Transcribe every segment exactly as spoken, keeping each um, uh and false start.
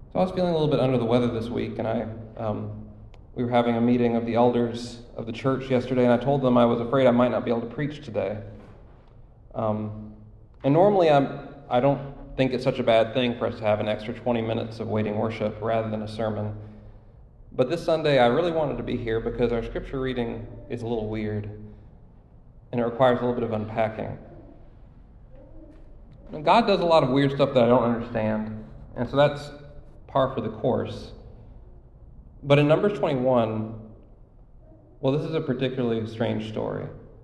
So I was feeling a little bit under the weather this week, and I um, we were having a meeting of the elders of the church yesterday, and I told them I was afraid I might not be able to preach today. Um, and normally I'm, I don't think it's such a bad thing for us to have an extra twenty minutes of waiting worship rather than a sermon. But this Sunday I really wanted to be here because our scripture reading is a little weird, and it requires a little bit of unpacking. And God does a lot of weird stuff that I don't understand, and so that's par for the course. But in Numbers twenty-one, well, this is a particularly strange story.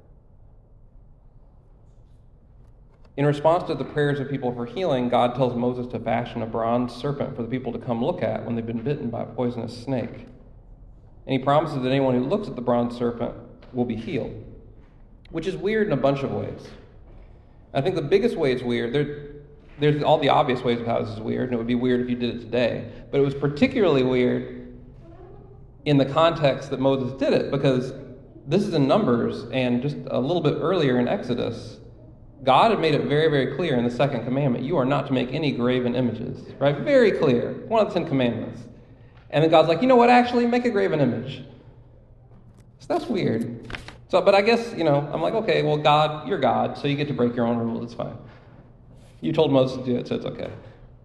In response to the prayers of people for healing, God tells Moses to fashion a bronze serpent for the people to come look at when they've been bitten by a poisonous snake. And he promises that anyone who looks at the bronze serpent will be healed, which is weird in a bunch of ways. I think the biggest way it's weird, there, there's all the obvious ways of how this is weird, and it would be weird if you did it today, but it was particularly weird in the context that Moses did it, because this is in Numbers, and just a little bit earlier in Exodus, God had made it very, very clear in the second commandment, you are not to make any graven images, right? Very clear, one of the Ten Commandments. And then God's like, you know what, actually, make a graven image. So that's weird. So, but I guess, you know, I'm like, okay, well, God, you're God, so you get to break your own rules, it's fine. You told Moses to do it, so it's okay.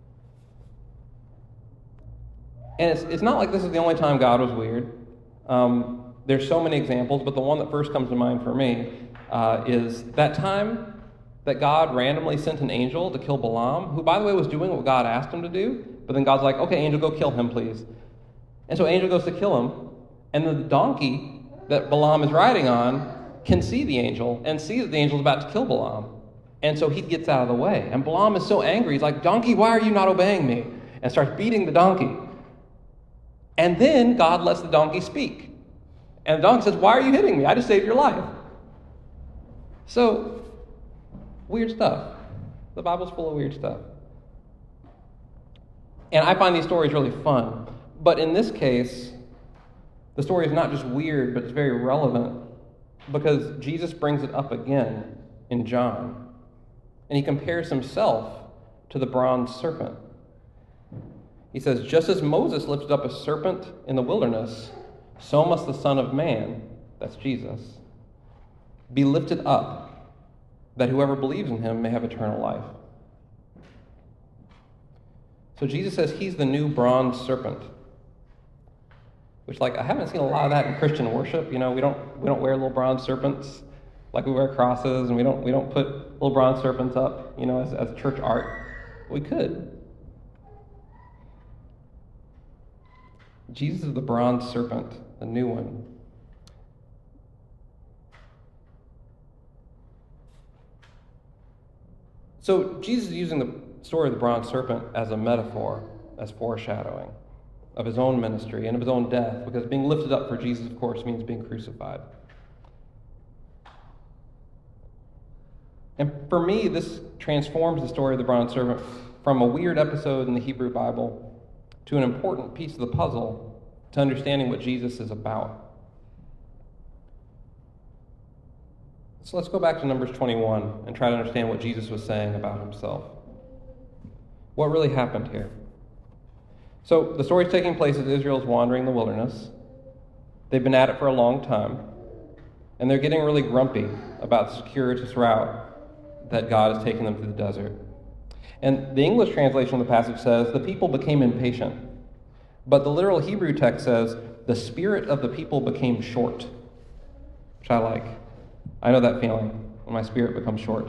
And it's it's not like this is the only time God was weird. Um, there's so many examples, but the one that first comes to mind for me uh, is that time that God randomly sent an angel to kill Balaam, who, by the way, was doing what God asked him to do, but then God's like, okay, angel, go kill him, please. And so angel goes to kill him, and the donkey that Balaam is riding on can see the angel and see that the angel is about to kill Balaam. And so he gets out of the way. And Balaam is so angry, he's like, donkey, why are you not obeying me? And starts beating the donkey. And then God lets the donkey speak. And the donkey says, why are you hitting me? I just saved your life. So, weird stuff. The Bible's full of weird stuff. And I find these stories really fun. But in this case, the story is not just weird, but it's very relevant because Jesus brings it up again in John. And he compares himself to the bronze serpent. He says, just as Moses lifted up a serpent in the wilderness, so must the Son of Man, that's Jesus, be lifted up, that whoever believes in him may have eternal life. So Jesus says he's the new bronze serpent. Which, like, I haven't seen a lot of that in Christian worship. You know, we don't we don't wear little bronze serpents like we wear crosses, and we don't we don't put little bronze serpents up, you know, as, as church art. We could. Jesus is the bronze serpent, the new one. So Jesus is using the story of the bronze serpent as a metaphor, as foreshadowing of his own ministry and of his own death, because being lifted up for Jesus, of course, means being crucified. And for me, this transforms the story of the bronze serpent from a weird episode in the Hebrew Bible to an important piece of the puzzle to understanding what Jesus is about. So let's go back to Numbers twenty-one and try to understand what Jesus was saying about himself. What really happened here? So the story's taking place as Israel's wandering the wilderness. They've been at it for a long time, and they're getting really grumpy about the circuitous route that God is taking them through the desert. And the English translation of the passage says, the people became impatient. But the literal Hebrew text says, the spirit of the people became short, which I like. I know that feeling when my spirit becomes short.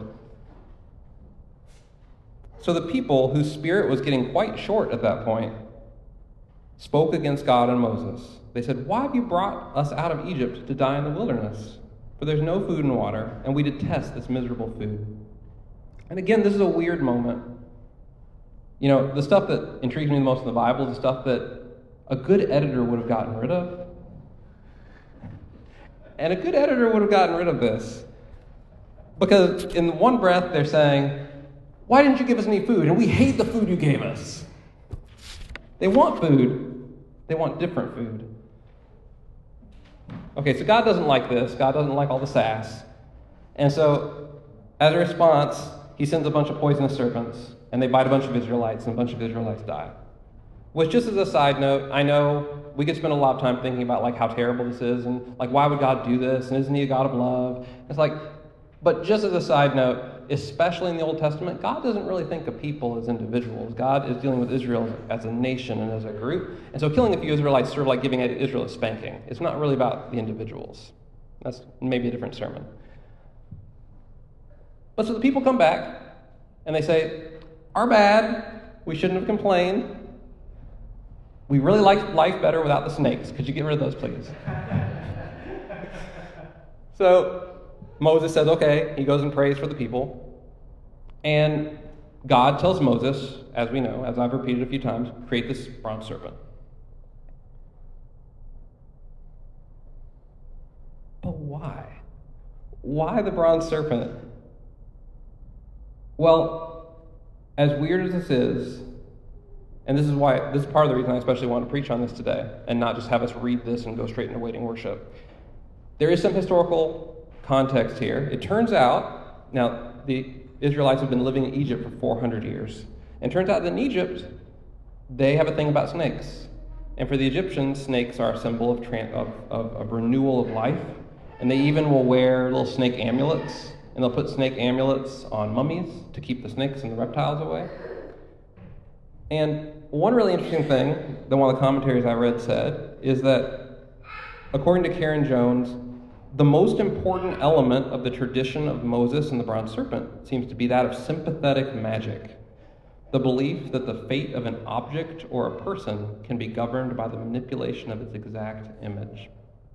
So the people, whose spirit was getting quite short at that point, spoke against God and Moses. They said, why have you brought us out of Egypt to die in the wilderness? For there's no food and water, and we detest this miserable food. And again, this is a weird moment. You know, the stuff that intrigues me the most in the Bible is the stuff that a good editor would have gotten rid of. And a good editor would have gotten rid of this. Because in one breath, they're saying, why didn't you give us any food? And we hate the food you gave us. They want food. They want different food. Okay, so God doesn't like this. God doesn't like all the sass. And so, as a response, he sends a bunch of poisonous serpents, and they bite a bunch of Israelites, and a bunch of Israelites die. Which, just as a side note, I know we could spend a lot of time thinking about like how terrible this is and like why would God do this and isn't he a God of love? It's like, but just as a side note, especially in the Old Testament, God doesn't really think of people as individuals. God is dealing with Israel as a nation and as a group. And so killing a few Israelites is sort of like giving Israel a spanking. It's not really about the individuals. That's maybe a different sermon. But so the people come back and they say, our bad, we shouldn't have complained. We really like life better without the snakes. Could you get rid of those, please? So Moses says, okay. He goes and prays for the people. And God tells Moses, as we know, as I've repeated a few times, create this bronze serpent. But why? Why the bronze serpent? Well, as weird as this is, and this is why, this is part of the reason I especially want to preach on this today, and not just have us read this and go straight into waiting worship. There is some historical context here. It turns out, now, the Israelites have been living in Egypt for four hundred years. And it turns out that in Egypt, they have a thing about snakes. And for the Egyptians, snakes are a symbol of, tran- of, of, of renewal of life. And they even will wear little snake amulets. And they'll put snake amulets on mummies to keep the snakes and the reptiles away. And one really interesting thing that one of the commentaries I read said is that, according to Karen Jones, the most important element of the tradition of Moses and the bronze serpent seems to be that of sympathetic magic, the belief that the fate of an object or a person can be governed by the manipulation of its exact image.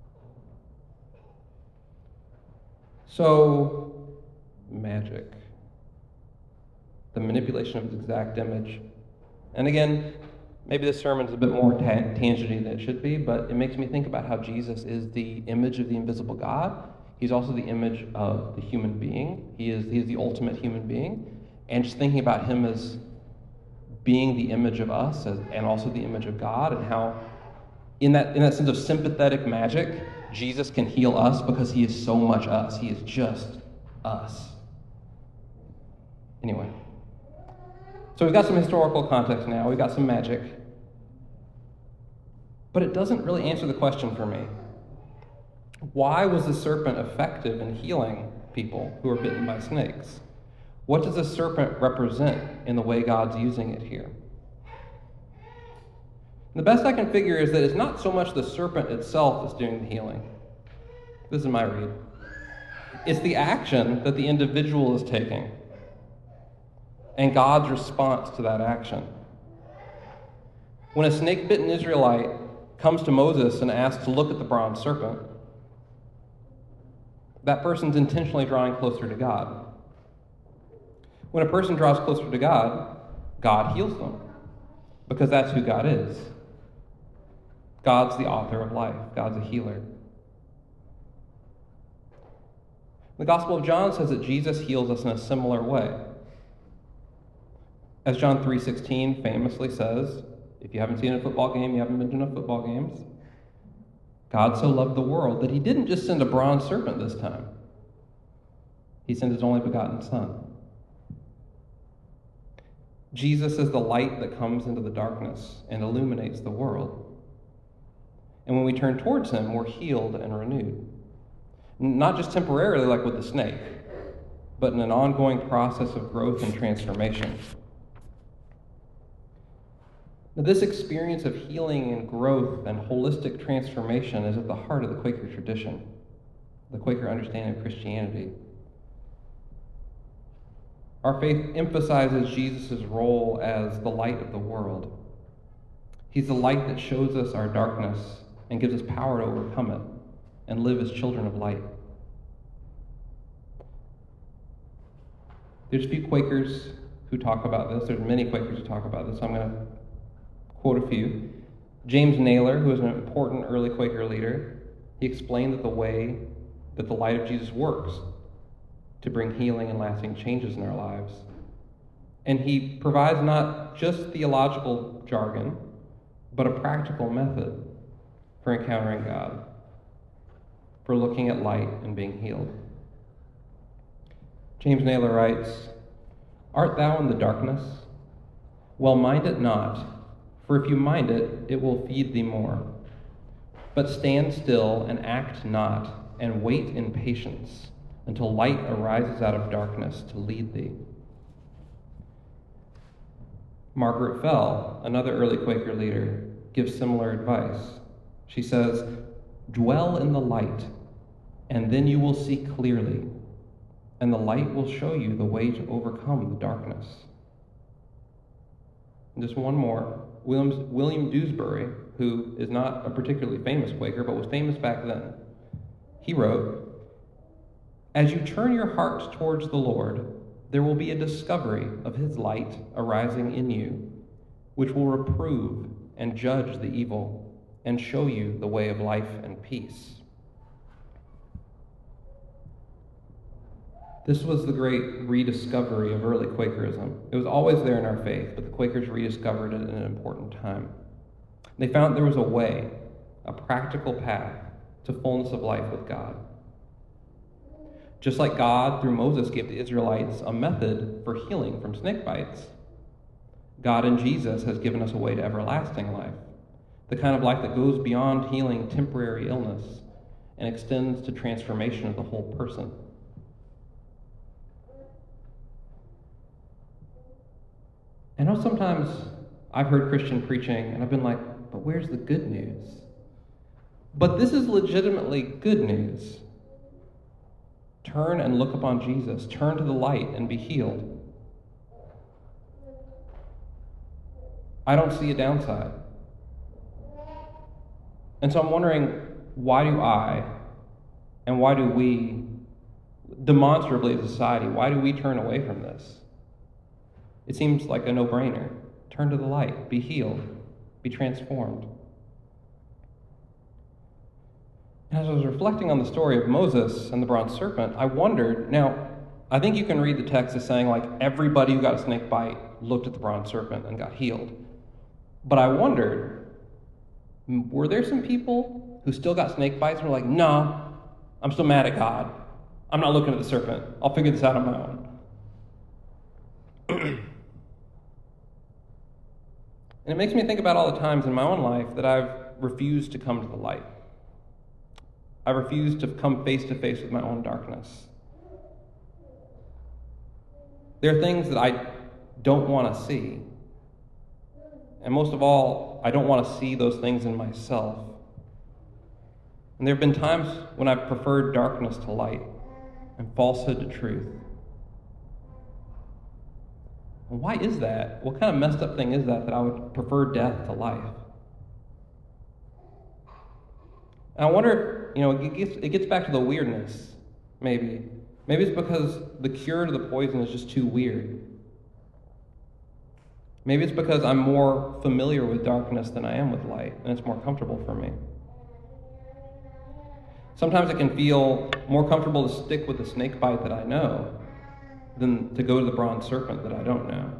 So, magic. The manipulation of its exact image. And again, maybe this sermon is a bit more ta- tangenty than it should be, but it makes me think about how Jesus is the image of the invisible God. He's also the image of the human being. He is, he is the ultimate human being. And just thinking about him as being the image of us as, and also the image of God, and how in that, in that sense of sympathetic magic, Jesus can heal us because he is so much us. He is just us. Anyway. So we've got some historical context now. We've got some magic. But it doesn't really answer the question for me. Why was the serpent effective in healing people who are bitten by snakes? What does the serpent represent in the way God's using it here? The best I can figure is that it's not so much the serpent itself that's doing the healing. This is my read. It's the action that the individual is taking and God's response to that action. When a snake-bitten Israelite comes to Moses and asks to look at the bronze serpent, that person's intentionally drawing closer to God. When a person draws closer to God, God heals them, because that's who God is. God's the author of life. God's a healer. The Gospel of John says that Jesus heals us in a similar way. As John three sixteen famously says, if you haven't seen a football game, you haven't been to enough football games. God so loved the world that he didn't just send a bronze serpent this time. He sent his only begotten Son. Jesus is the light that comes into the darkness and illuminates the world. And when we turn towards him, we're healed and renewed. Not just temporarily like with the snake, but in an ongoing process of growth and transformation. Now, this experience of healing and growth and holistic transformation is at the heart of the Quaker tradition, the Quaker understanding of Christianity. Our faith emphasizes Jesus' role as the light of the world. He's the light that shows us our darkness and gives us power to overcome it and live as children of light. There's a few Quakers who talk about this. There's many Quakers who talk about this. I'm going to quote a few. James Naylor, who is an important early Quaker leader, he explained that the way that the light of Jesus works to bring healing and lasting changes in our lives. And he provides not just theological jargon, but a practical method for encountering God, for looking at light and being healed. James Naylor writes, "Art thou in the darkness? Well, mind it not, For if you mind it, it will feed thee more. But stand still and act not, and wait in patience until light arises out of darkness to lead thee. Margaret Fell, another early Quaker leader, gives similar advice. She says, "Dwell in the light, and then you will see clearly, and the light will show you the way to overcome the darkness." And just one more. William, William Dewsbury, who is not a particularly famous Quaker, but was famous back then, he wrote, "As you turn your hearts towards the Lord, there will be a discovery of his light arising in you, which will reprove and judge the evil and show you the way of life and peace." This was the great rediscovery of early Quakerism. It was always there in our faith, but the Quakers rediscovered it at an important time. They found there was a way, a practical path to fullness of life with God. Just like God, through Moses, gave the Israelites a method for healing from snake bites, God in Jesus has given us a way to everlasting life, the kind of life that goes beyond healing temporary illness and extends to transformation of the whole person. I know sometimes I've heard Christian preaching and I've been like, but where's the good news? But this is legitimately good news. Turn and look upon Jesus. Turn to the light and be healed. I don't see a downside. And so I'm wondering, why do I, and why do we, demonstrably as a society, why do we turn away from this? It seems like a no-brainer. Turn to the light, be healed, be transformed. As I was reflecting on the story of Moses and the bronze serpent, I wondered, now, I think you can read the text as saying, like, everybody who got a snake bite looked at the bronze serpent and got healed. But I wondered, were there some people who still got snake bites and were like, no, I'm still mad at God. I'm not looking at the serpent. I'll figure this out on my own. And it makes me think about all the times in my own life that I've refused to come to the light. I refused to come face to face with my own darkness. There are things that I don't want to see. And most of all, I don't want to see those things in myself. And there have been times when I've preferred darkness to light and falsehood to truth. And why is that? What kind of messed up thing is that, that I would prefer death to life? And I wonder, you know, it gets, it gets back to the weirdness, maybe. Maybe it's because the cure to the poison is just too weird. Maybe it's because I'm more familiar with darkness than I am with light, and it's more comfortable for me. Sometimes it can feel more comfortable to stick with the snake bite that I know than to go to the bronze serpent that I don't know.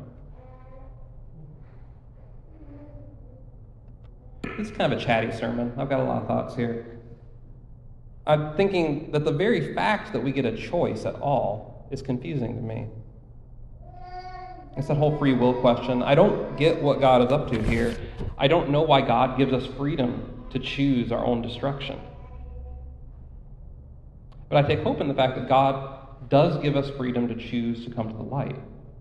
This is kind of a chatty sermon. I've got a lot of thoughts here. I'm thinking that the very fact that we get a choice at all is confusing to me. It's that whole free will question. I don't get what God is up to here. I don't know why God gives us freedom to choose our own destruction. But I take hope in the fact that God does give us freedom to choose to come to the light.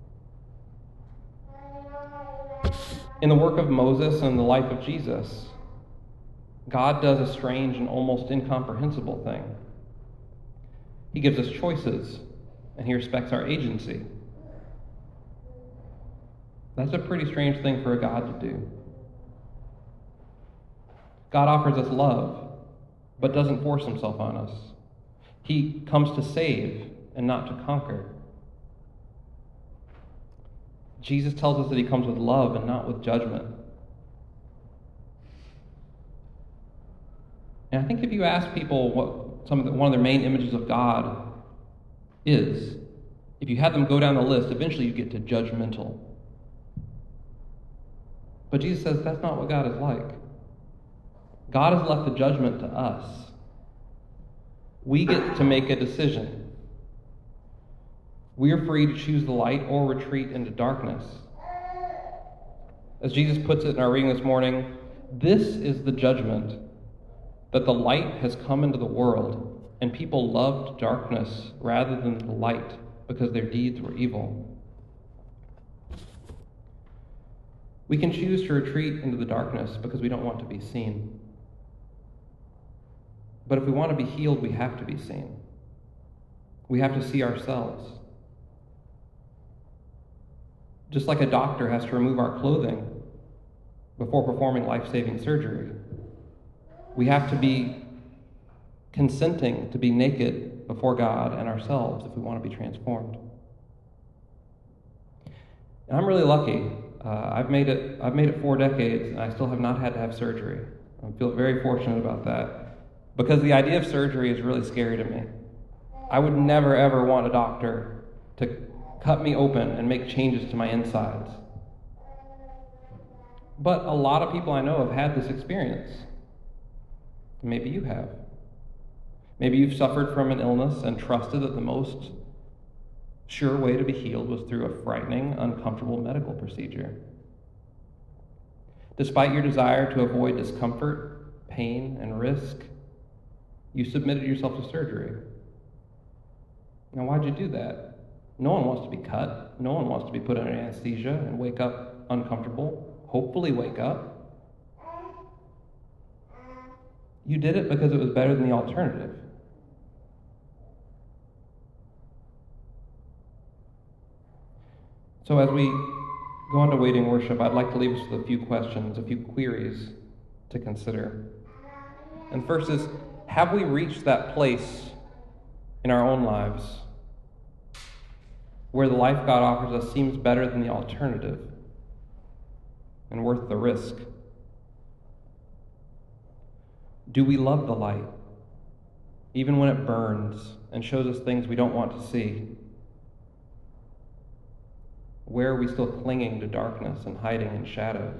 In the work of Moses and the life of Jesus, God does a strange and almost incomprehensible thing. He gives us choices, and he respects our agency. That's a pretty strange thing for a God to do. God offers us love, but doesn't force himself on us. He comes to save and not to conquer. Jesus tells us that he comes with love and not with judgment. And I think if you ask people what some of the, one of their main images of God is, if you had them go down the list, eventually you get to judgmental. But Jesus says that's not what God is like. God has left the judgment to us. We get to make a decision. We are free to choose the light or retreat into darkness. As Jesus puts it in our reading this morning, this is the judgment, that the light has come into the world, and people loved darkness rather than the light because their deeds were evil. We can choose to retreat into the darkness because we don't want to be seen. But if we want to be healed, we have to be seen. We have to see ourselves. Just like a doctor has to remove our clothing before performing life-saving surgery, we have to be consenting to be naked before God and ourselves if we want to be transformed. And I'm really lucky. Uh, I've made it. I've made it four decades, and I still have not had to have surgery. I feel very fortunate about that, because the idea of surgery is really scary to me. I would never ever want a doctor to cut me open and make changes to my insides. But a lot of people I know have had this experience. Maybe you have. Maybe you've suffered from an illness and trusted that the most sure way to be healed was through a frightening, uncomfortable medical procedure. Despite your desire to avoid discomfort, pain, and risk, you submitted yourself to surgery. Now, why'd you do that? No one wants to be cut. No one wants to be put under anesthesia and wake up uncomfortable, hopefully wake up. You did it because it was better than the alternative. So as we go on to waiting worship, I'd like to leave us with a few questions, a few queries to consider. And first is, have we reached that place in our own lives where the life God offers us seems better than the alternative and worth the risk? Do we love the light, even when it burns and shows us things we don't want to see? Where are we still clinging to darkness and hiding in shadows?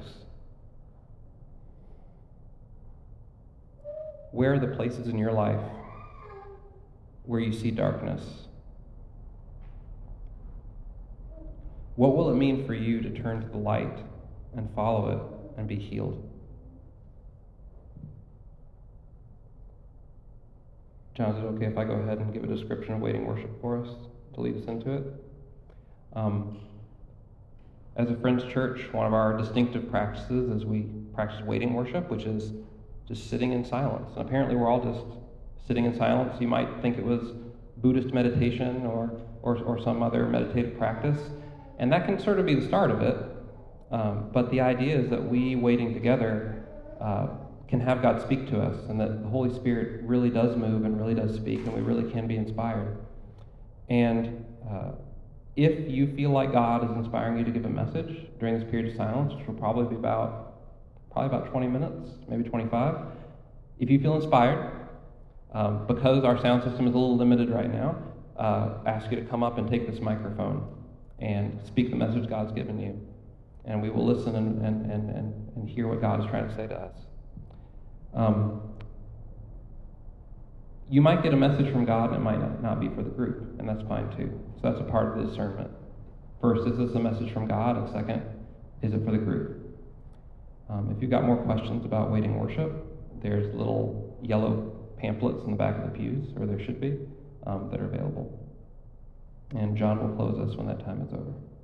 Where are the places in your life where you see darkness? What will it mean for you to turn to the light and follow it and be healed? John, is it okay if I go ahead and give a description of waiting worship for us to lead us into it? Um, as a Friends Church, one of our distinctive practices is we practice waiting worship, which is just sitting in silence. And apparently we're all just sitting in silence. You might think it was Buddhist meditation or, or, or some other meditative practice. And that can sort of be the start of it. Um, but the idea is that we, waiting together, uh, can have God speak to us, and that the Holy Spirit really does move and really does speak, and we really can be inspired. And uh, if you feel like God is inspiring you to give a message during this period of silence, which will probably be about probably about twenty minutes, maybe twenty-five, if you feel inspired, um, because our sound system is a little limited right now, uh, ask you to come up and take this microphone and speak the message God's given you. And we will listen and, and, and, and, and hear what God is trying to say to us. Um, you might get a message from God and it might not, not be for the group, and that's fine too. So that's a part of the discernment. First, is this a message from God? And second, is it for the group? Um, if you've got more questions about waiting worship, there's little yellow pamphlets in the back of the pews, or there should be, um, that are available. And John will close us when that time is over.